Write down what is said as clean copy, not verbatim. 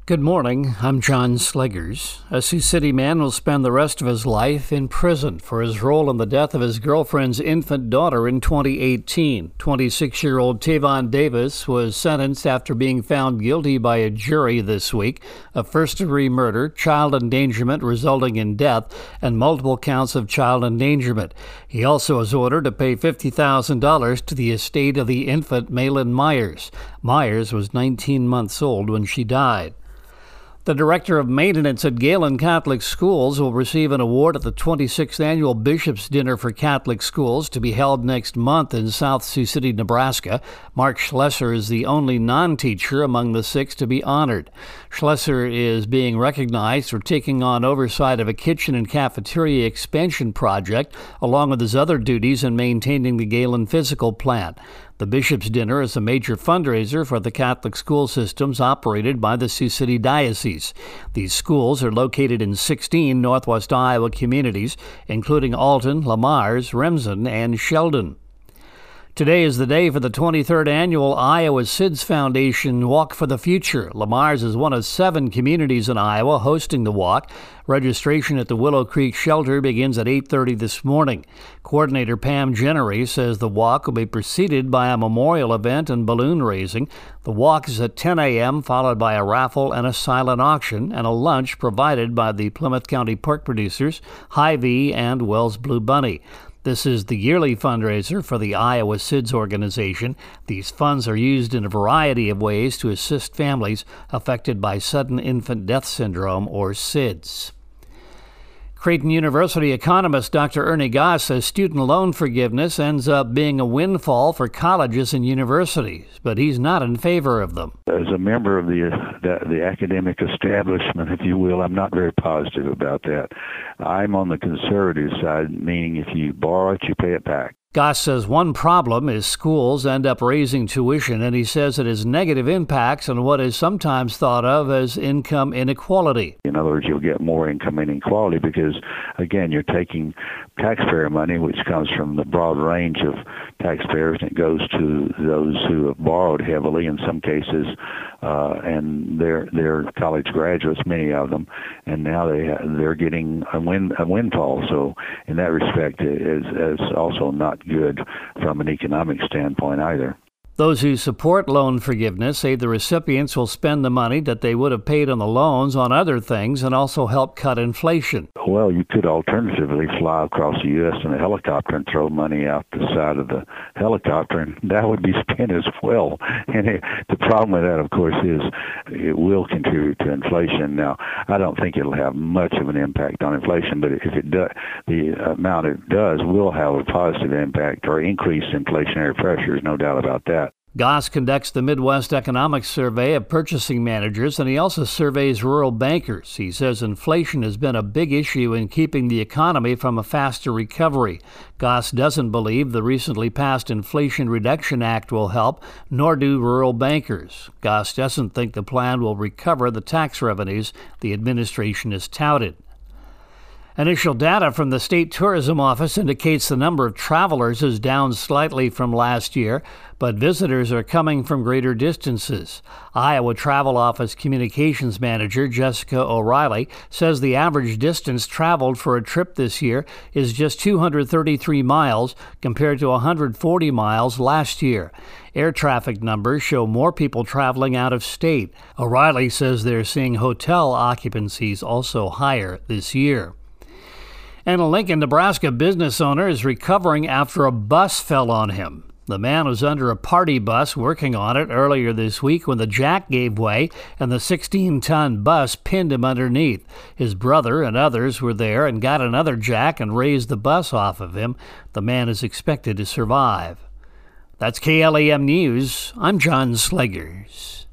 Good morning, I'm John Sleggers. A Sioux City man will spend the rest of his life in prison for his role in the death of his girlfriend's infant daughter in 2018. 26-year-old Tavon Davis was sentenced after being found guilty by a jury this week of first-degree murder, child endangerment resulting in death, and multiple counts of child endangerment. He also was ordered to pay $50,000 to the estate of the infant Malin Myers. Myers was 19 months old when she died. The director of maintenance at Galen Catholic Schools will receive an award at the 26th Annual Bishop's Dinner for Catholic Schools to be held next month in South Sioux City, Nebraska. Mark Schlesser is the only non-teacher among the six to be honored. Schlesser is being recognized for taking on oversight of a kitchen and cafeteria expansion project, along with his other duties in maintaining the Galen physical plant. The Bishop's Dinner is a major fundraiser for the Catholic school systems operated by the Sioux City Diocese. These schools are located in 16 Northwest Iowa communities, including Alton, Lamars, Remsen, and Sheldon. Today is the day for the 23rd Annual Iowa SIDS Foundation Walk for the Future. Lamars is one of 7 communities in Iowa hosting the walk. Registration at the Willow Creek Shelter begins at 8:30 this morning. Coordinator Pam Jennery says the walk will be preceded by a memorial event and balloon raising. The walk is at 10 a.m., followed by a raffle and a silent auction, and a lunch provided by the Plymouth County Pork Producers, Hy-Vee, and Wells Blue Bunny. This is the yearly fundraiser for the Iowa SIDS organization. These funds are used in a variety of ways to assist families affected by sudden infant death syndrome, or SIDS. Creighton University economist Dr. Ernie Goss says student loan forgiveness ends up being a windfall for colleges and universities, but he's not in favor of them. As a member of the academic establishment, if you will, I'm not very positive about that. I'm on the conservative side, meaning if you borrow it, you pay it back. Goss says one problem is schools end up raising tuition, and he says it has negative impacts on what is sometimes thought of as income inequality. In other words, you'll get more income inequality because, again, you're taking taxpayer money, which comes from the broad range of taxpayers, and it goes to those who have borrowed heavily in some cases, and they're college graduates, many of them, and now they're getting a windfall. So in that respect, it's also not good from an economic standpoint either. Those who support loan forgiveness say the recipients will spend the money that they would have paid on the loans on other things and also help cut inflation. Well, you could alternatively fly across the U.S. in a helicopter and throw money out the side of the helicopter, and that would be spent as well. And the problem with that, of course, is it will contribute to inflation. Now, I don't think it'll have much of an impact on inflation, but if it does, the amount it does will have a positive impact or increase inflationary pressures, no doubt about that. Goss conducts the Midwest Economic Survey of purchasing managers, and he also surveys rural bankers. He says inflation has been a big issue in keeping the economy from a faster recovery. Goss doesn't believe the recently passed Inflation Reduction Act will help, nor do rural bankers. Goss doesn't think the plan will recover the tax revenues the administration has touted. Initial data from the State Tourism Office indicates the number of travelers is down slightly from last year, but visitors are coming from greater distances. Iowa Travel Office Communications Manager Jessica O'Reilly says the average distance traveled for a trip this year is just 233 miles compared to 140 miles last year. Air traffic numbers show more people traveling out of state. O'Reilly says they're seeing hotel occupancies also higher this year. And a Lincoln, Nebraska business owner is recovering after a bus fell on him. The man was under a party bus working on it earlier this week when the jack gave way and the 16-ton bus pinned him underneath. His brother and others were there and got another jack and raised the bus off of him. The man is expected to survive. That's KLEM News. I'm John Sleggers.